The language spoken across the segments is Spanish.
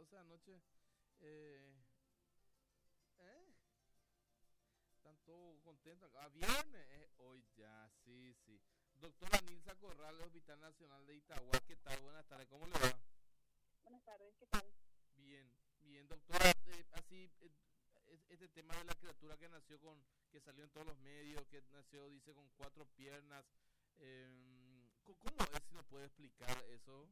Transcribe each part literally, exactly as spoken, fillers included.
o sea, anoche, eh, ¿eh? Están todos contentos. A viernes, eh, hoy ya, sí, sí. Doctora Nilsa Corral, del Hospital Nacional de Itagua, ¿qué tal? Buenas tardes, ¿cómo le va? Buenas tardes, ¿qué tal? Bien, bien, doctora, eh, así, eh, es- este tema de la criatura que nació con, que salió en todos los medios, que nació, dice, con cuatro piernas, eh, co- ¿cómo es? Si nos puede explicar eso.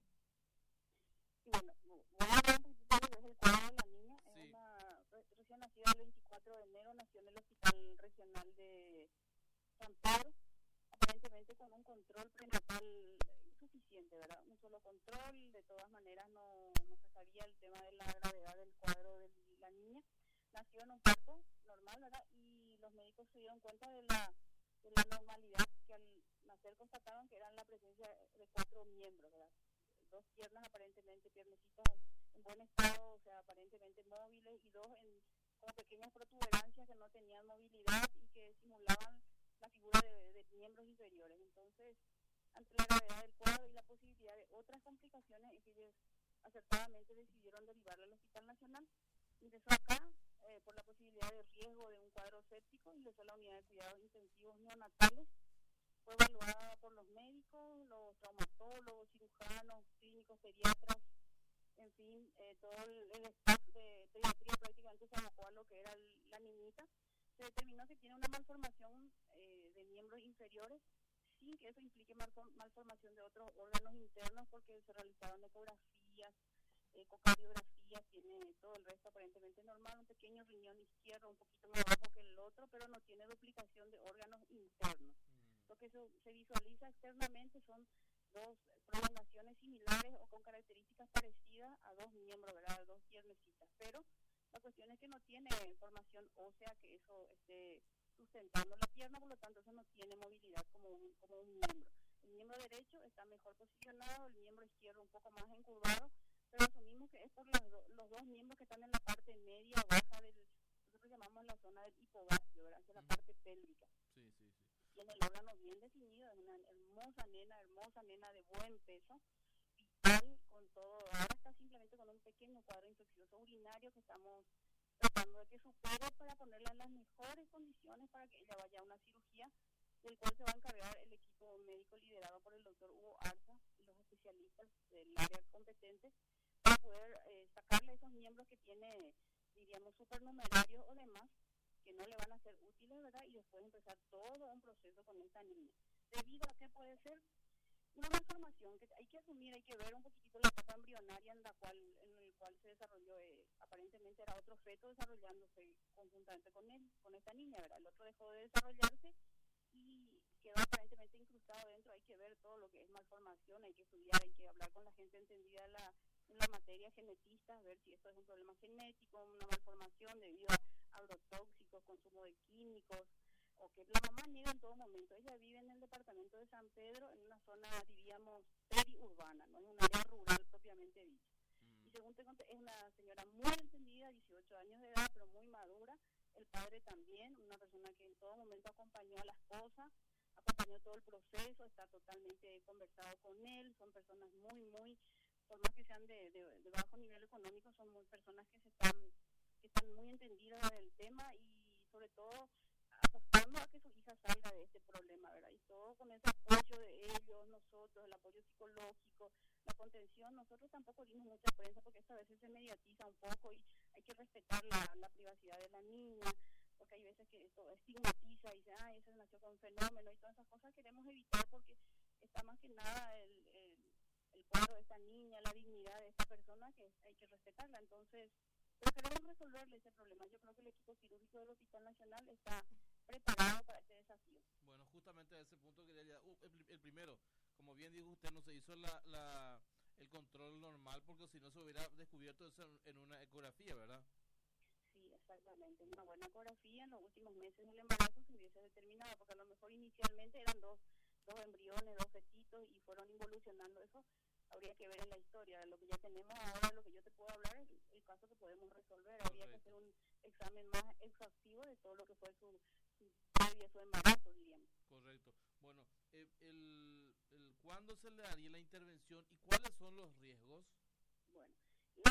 Y bueno, voy a hablar un poquito de lo que es el cuadro de la niña. Es Sí, una re- recién nacida el veinticuatro de enero, nació en el Hospital Regional de San Pedro, aparentemente con un control prenatal insuficiente, ¿verdad? Un solo control, de todas maneras no, no se sabía el tema de la gravedad del cuadro de la niña. Nació en un parto normal, ¿verdad? Y los médicos se dieron cuenta de la, de la normalidad que al nacer constataron que eran la presencia de cuatro miembros, ¿verdad? Dos piernas aparentemente, piernecitas en buen estado, o sea, aparentemente móviles, y dos en como pequeñas protuberancias que no tenían movilidad y que simulaban la figura de, de miembros inferiores. Entonces, ante la gravedad del cuadro y la posibilidad de otras complicaciones, es que ellos acertadamente decidieron derivarla al Hospital Nacional. Ingresó acá eh, por la posibilidad de riesgo de un cuadro séptico, ingresó a la unidad de cuidados intensivos neonatales. Fue evaluada por los médicos, los traumatólogos, cirujanos, clínicos, pediatras, en fin, eh, todo el, el staff de pediatría prácticamente se abocó a lo que era el, la niñita. Se determinó que tiene una malformación eh, de miembros inferiores, sin que eso implique malform malformación de otros órganos internos, porque se realizaron ecografías, ecocardiografías, tiene todo el resto aparentemente normal, un pequeño riñón izquierdo un poquito más bajo que el otro, pero no tiene duplicación de órganos internos. mm, Lo que se, se visualiza externamente son dos prolongaciones similares o con características parecidas a dos miembros, ¿verdad? Dos piernecitas, pero la cuestión es que no tiene formación ósea que eso esté sustentando la pierna, por lo tanto eso no tiene movilidad como un, como un miembro. El miembro derecho está mejor posicionado, el miembro izquierdo un poco más encurvado, pero asumimos que es por las do, los dos miembros que están en la parte media o baja del, nosotros llamamos la zona del hipogastrio, ¿verdad? Que es la ujú, parte pélvica. sí, sí, sí. Tiene el órgano bien definido, es una hermosa nena, hermosa nena de buen peso, vital, con todo. Ahora está simplemente con un pequeño cuadro infeccioso urinario que estamos tratando de que supere para ponerla en las mejores condiciones para que ella vaya a una cirugía, del cual se va a encargar el equipo médico liderado por el doctor Hugo Arza y los especialistas del área competente para poder eh, sacarle esos miembros que tiene, diríamos, supernumerarios o demás, que no le van a ser útiles, ¿verdad? Y después empezar todo un proceso con esta niña. ¿Debido a qué puede ser? Una malformación que hay que asumir, hay que ver un poquitito la etapa embrionaria en la cual, en el cual se desarrolló, eh, aparentemente era otro feto desarrollándose conjuntamente con él, con esta niña, ¿verdad? El otro dejó de desarrollarse y quedó aparentemente incrustado dentro. Hay que ver todo lo que es malformación, hay que estudiar, hay que hablar con la gente entendida en la, en la materia, genetistas, ver si esto es un problema genético, una malformación debido a agrotóxicos, consumo de químicos, o que la mamá niega en todo momento. Ella vive en el departamento de San Pedro, en una zona, diríamos, periurbana, no es un área rural propiamente dicha. Y mm, según te conté, es una señora muy entendida, dieciocho años de edad, pero muy madura. El padre también, una persona que en todo momento acompañó a la esposa, acompañó todo el proceso, está totalmente conversado con él. Son personas muy, muy, por más que sean de, de, de bajo nivel económico, son muy personas que se están, que están muy entendidas del tema y sobre todo apostando a que su hija salga de este problema, ¿verdad? Y todo con ese apoyo de ellos, nosotros, el apoyo psicológico, la contención. Nosotros tampoco dimos mucha prensa porque esto a veces se mediatiza un poco y hay que respetar la, la privacidad de la niña, porque hay veces que esto estigmatiza y dice, ah, ese nació con un fenómeno y todas esas cosas queremos evitar porque está más que nada el, el, el cuadro de esta niña, la dignidad de esta persona que hay que respetarla. Entonces, pero queremos resolverle ese problema. Yo creo que el equipo quirúrgico del Hospital Nacional está preparado para este desafío. Bueno, justamente a ese punto quería llegar. Uh, el, el primero, como bien dijo usted, no se hizo la, la, el control normal porque si no se hubiera descubierto eso en, en una ecografía, ¿verdad? Sí, exactamente. Una buena ecografía en los últimos meses del embarazo se hubiese determinado, porque a lo mejor inicialmente eran dos, dos embriones, dos fetitos y fueron involucionando. Eso habría que ver en la historia. De lo que ya tenemos ahora, lo que yo te puedo hablar es el caso que podemos resolver. Habría que hacer Correcto, un examen más exhaustivo de todo lo que fue su, su previa, su embarazo, diríamos. correcto. Bueno, eh, el, el, ¿cuándo se le haría la intervención y cuáles son los riesgos? Bueno, la intervención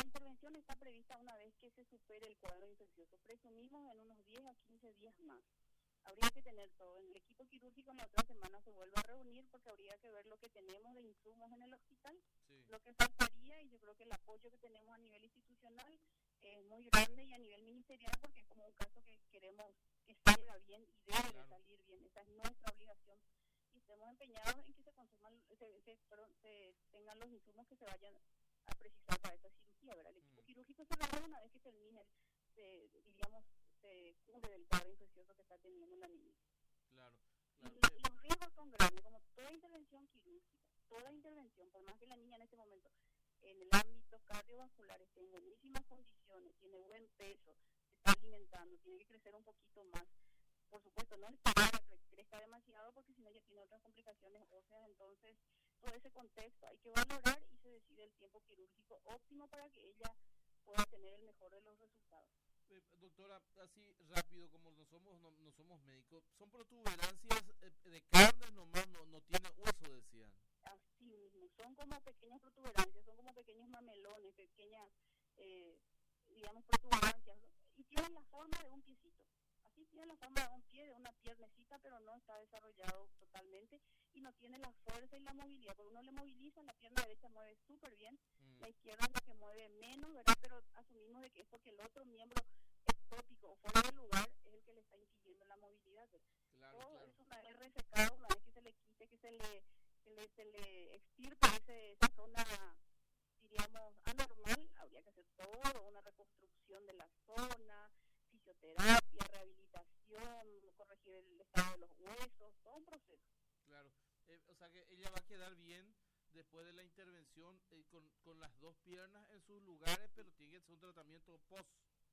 recuperación está prevista una vez que se supere el cuadro infeccioso. Presumimos en unos diez a quince días más. Habría que tener todo. El equipo quirúrgico en la otra semana se vuelve a reunir porque habría que ver lo que tenemos de insumos en el hospital, Sí. lo que faltaría, y yo creo que el apoyo que tenemos a nivel institucional es muy grande, y a nivel ministerial, porque es como un caso que queremos que salga bien y debe Claro. de salir bien. Esa es nuestra obligación, y estemos empeñados en que se consuman, se, se, perdón, se tengan los insumos que se vayan a precisar para esta cirugía, ¿verdad? El equipo Mm. quirúrgico se reúne una vez que termine, se, diríamos, se cure del cuadro infeccioso que está teniendo la niña. Claro, Y claro. los, los riesgos son grandes, como toda intervención quirúrgica, toda intervención, por más que la niña en este momento en el ámbito cardiovascular esté en buenísimas condiciones, tiene buen peso, se está alimentando, tiene que crecer un poquito más. Por supuesto, no esperar a que crezca demasiado, porque si no ya tiene otras complicaciones óseas. Entonces, todo ese contexto hay que valorar y se decide el tiempo quirúrgico óptimo para que ella pueda tener el mejor de los resultados. Eh, doctora, así rápido, como no somos no, no somos médicos, son protuberancias eh, de carne nomás, no, no tiene hueso, decían. Así mismo, son como pequeñas protuberancias, son como pequeños mamelones, pequeñas, eh, digamos, protuberancias, ¿no? Y tienen la forma de un piecito. Así tiene la forma de un pie, de una piernecita, pero no está desarrollado totalmente y no tiene la fuerza y la movilidad. Porque uno le moviliza, la pierna derecha mueve súper bien, mm. la izquierda es la que mueve menos, ¿verdad? Pero asumimos de que es porque el otro miembro ectópico o fuera del lugar es el que le está impidiendo la movilidad. Claro, Todo claro. eso una vez resecado, una vez que se le quite, que se le, que le, se le extirpe ese, esa zona, diríamos, anormal, habría que hacer todo, una reconstrucción de la zona, fisioterapia, rehabilitación, corregir el estado de los huesos, todo un proceso. Claro, eh, o sea que ella va a quedar bien después de la intervención eh, con, con las dos piernas en sus lugares, pero tiene que ser un tratamiento post.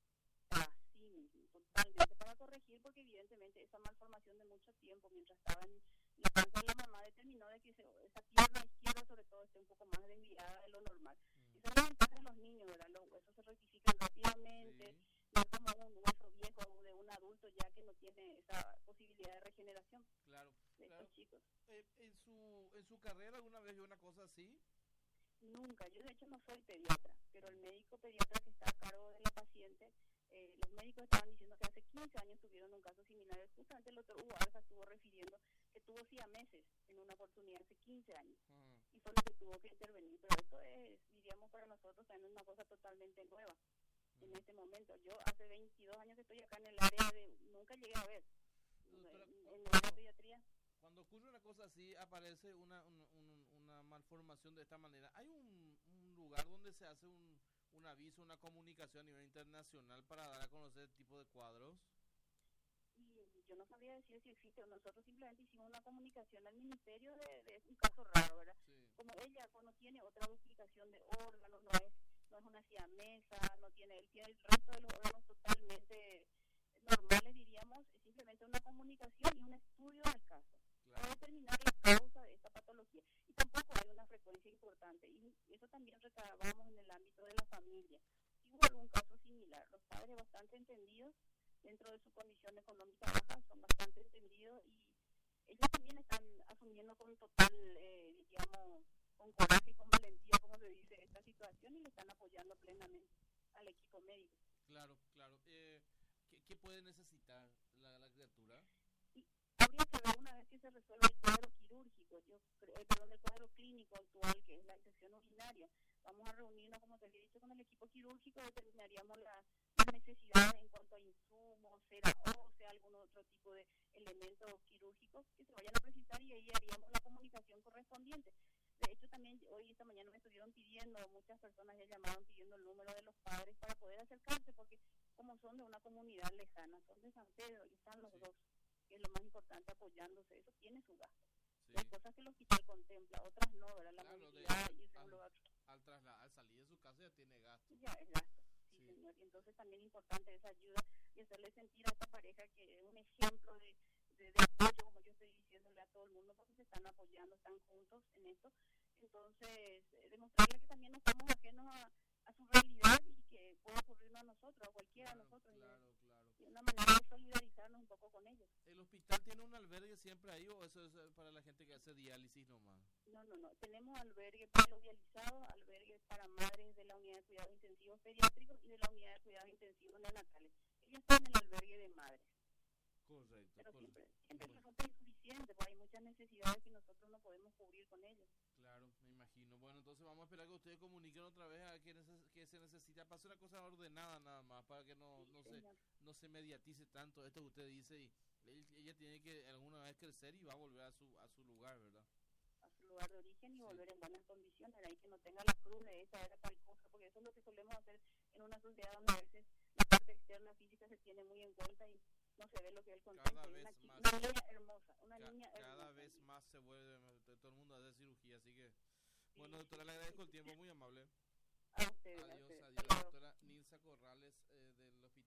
Así mismo, totalmente, para corregir, porque evidentemente esa malformación de mucho tiempo, mientras estaba en la panza de la mamá, determinó de que se, esa pierna izquierda sobre todo esté un poco más desviada de lo normal. Mm. Esa es la ventaja de los niños, ¿verdad? Los huesos se rectifican rápidamente, sí. No es como un hueso viejo de un adulto ya que no tiene esa posibilidad de regeneración. Claro, de claro. Estos chicos. Eh, ¿en, su, ¿En su carrera alguna vez vio una cosa así? Nunca, yo de hecho no soy pediatra, pero el médico pediatra que está a cargo de la paciente, eh, los médicos estaban diciendo que hace quince años tuvieron un caso similar. Justamente el doctor Hugo Arza estuvo refiriendo que tuvo siameses en una oportunidad hace quince años, uh-huh. y fue lo que tuvo que intervenir. Pero esto es, diríamos, para nosotros también una cosa totalmente nueva, uh-huh. en este momento. Yo hace veintidós años que estoy acá en el área de, nunca llegué a ver, doctora, en, en la pediatría. Cuando ocurre una cosa así, aparece una, un, un, una malformación de esta manera. ¿Hay un, un lugar donde se hace un, un aviso, una comunicación a nivel internacional para dar a conocer el tipo de cuadros? Y yo no sabría decir si existe. Nosotros simplemente hicimos una comunicación al ministerio de, de un caso raro, ¿verdad? Sí. Como ella no tiene otra duplicación de órganos, no es, no es una siamesa, no tiene, él tiene el resto de los órganos totalmente normales, diríamos, es simplemente una comunicación y un estudio del caso. Claro. Para determinar la causa de esta patología, y tampoco hay una frecuencia importante, y eso también recabamos en el ámbito de la familia. Si hubo algún caso similar, los padres bastante entendidos dentro de su condición económica baja son bastante entendidos, y ellos también están asumiendo con total, eh, digamos, con coraje y con valentía, como se dice, esta situación, y le están apoyando plenamente al equipo médico. Claro, claro. Eh, ¿qué, ¿Qué puede necesitar la, la criatura? Habría que ver una vez que se resuelva el cuadro quirúrgico, yo, eh, perdón, el cuadro clínico actual, que es la infección urinaria. Vamos a reunirnos, como te he dicho, con el equipo quirúrgico, determinaríamos la, las necesidades en cuanto a insumos, cera ósea, algún otro tipo de elementos quirúrgicos que se vayan a precisar, y ahí haríamos la comunicación correspondiente. De hecho, también hoy, esta mañana me estuvieron pidiendo, muchas personas ya llamaron pidiendo el número de los padres para poder acercarse, porque como son de una comunidad lejana, son de San Pedro y están los sí. dos, que es lo más importante, apoyándose, eso tiene su gasto. Sí. Hay cosas que el hospital contempla, otras no, ¿verdad? La claro, movilidad de, y el al, al, trasladar, al salir de su casa ya tiene gasto. Ya es gasto, sí, sí, señor. Y entonces también es importante esa ayuda y hacerle sentir a esta pareja que es un ejemplo de, de, de apoyo, como yo estoy diciéndole a todo el mundo, porque se están apoyando, están juntos en esto. Entonces, eh, demostrarle que también no estamos ajenos a, a su realidad y que puede ocurrirnos a nosotros, a cualquiera claro, de nosotros. Claro, y, claro. Y una manera de solidarizarnos un poco con ellos. ¿El hospital tiene un albergue siempre ahí o eso es para la gente que hace diálisis nomás? No, no, no. Tenemos albergue para los dializados, albergue para madres de la unidad de cuidados intensivos pediátricos y de la unidad de cuidados intensivos neonatales. Ella está en el albergue de madres. Correcto. Pero correcto. siempre, siempre les falta insuficiente, pues hay muchas necesidades que nosotros no podemos cubrir con ellos. Claro, me imagino. Bueno, entonces vamos a esperar que ustedes comuniquen otra vez a qué, neces qué se necesita. Pasa una cosa ordenada nada más, para que no, Sí, no, se, señor. no se mediatice tanto esto que usted dice. Y él- ella tiene que alguna vez crecer y va a volver a su, a su lugar, ¿verdad? A su lugar de origen y Sí. volver en buenas condiciones, ahí que no tenga la cruz de esa era tal cosa, porque eso es lo que solemos hacer en una sociedad donde a veces la parte externa física se tiene muy en cuenta y no se ve lo que es el contexto. Cada Y vez una, chi- más. una niña hermosa, una Ca niña cada hermosa. vez más se vuelve, todo el mundo hace cirugía, así que... Sí, Bueno, doctora, sí, le agradezco sí. el tiempo, muy amable. A ustedes, a Adiós, ustedes. adiós, Hasta luego. doctora Nilsa Corrales, eh, del hospital.